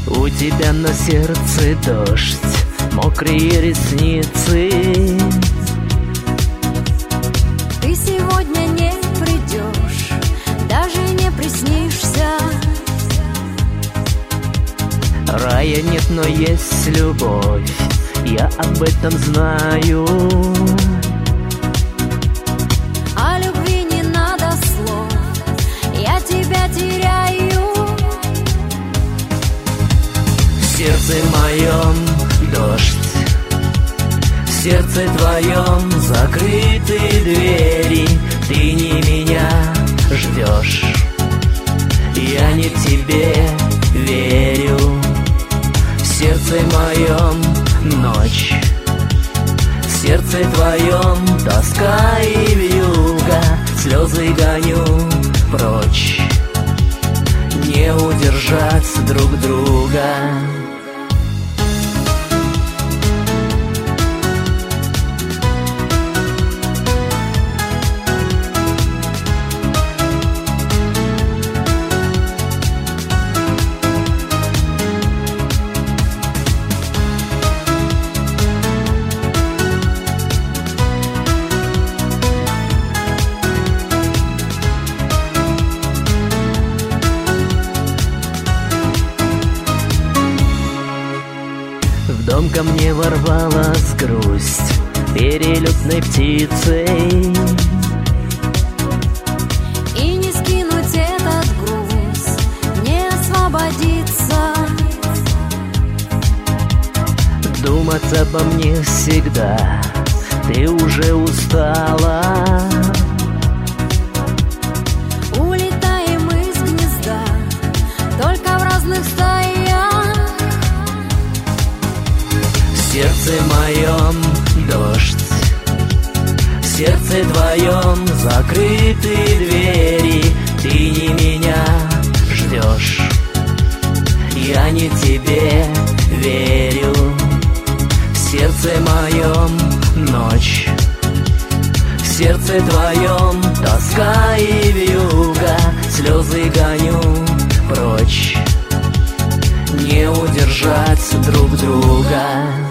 У тебя на сердце дождь, мокрые ресницы. Ты сегодня не придешь, даже не приснишься. Рая нет, но есть любовь, я об этом знаю. О любви не надо слов, я тебя теряю. В сердце моем дождь, в сердце твоем закрыты двери. Ты не меня ждешь, я не тебе верю. В сердце моем ночь, в сердце твоем тоска и вьюга. Слезы гоню прочь, не удержать друг друга. В дом ко мне ворвалась грусть перелетной птицей. И не скинуть этот груз, не освободиться. Думать обо мне всегда, ты уже устала. Улетаем из гнезда, только в разных стаях. В сердце моем дождь, в сердце твоем закрыты двери. Ты не меня ждешь, я не тебе верю. В сердце моем ночь, в сердце твоем тоска и вьюга. Слезы гоню прочь, не удержать друг друга.